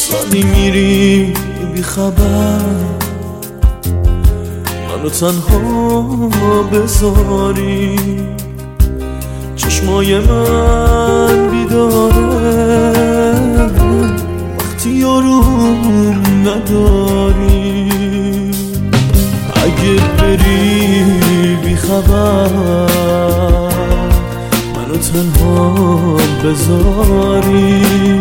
سالی میری بی خبر، منو تنها بذاری. چشمای من بیداره وقتی یاروم نداری. اگه بری بی خبر، منو تنها بذاری.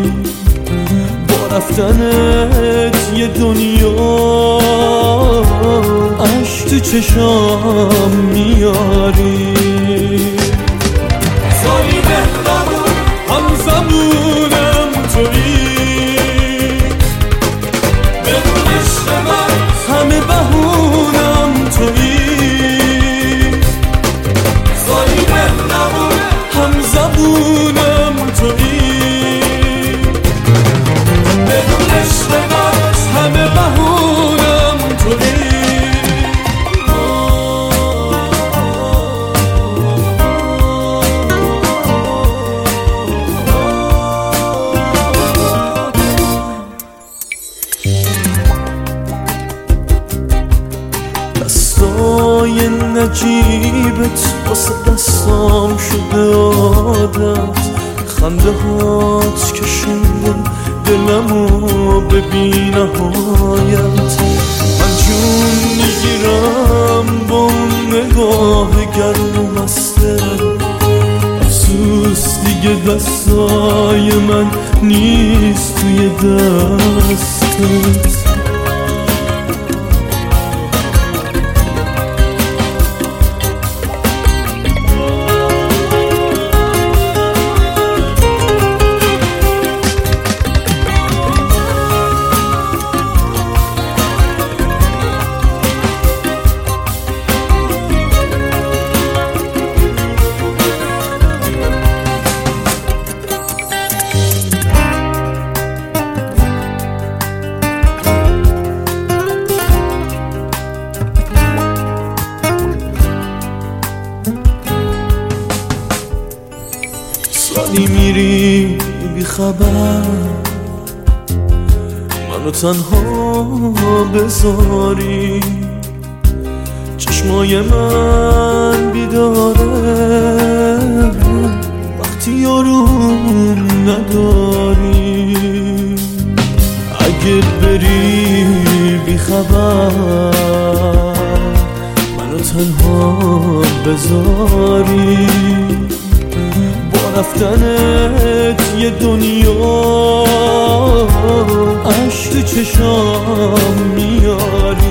با رفتنت یه دنیا عشق تو چشام میاری. سالی مهربون همزمونم تویی، بدون عشق من همه بهونم تویی. سالی مهربون همزمونم تویی، بدون عشق من همه بهونم تویی. دستای نجیبت واسه دستام شده عادت. خنده هات کشونده دلمو به بی نهایت. من جون میگیرم با اون نگاه گرم و مسته. افسوس دیگه دستای من نیست توی دستت. سالی میری بی خبر، منو تنها بذاری. چشمای من بیداره وقتی یاروم نداری. اگه بری بی خبر، منو تنها بذاری. رفتنت یه دنیا عشق تو چشام میاری.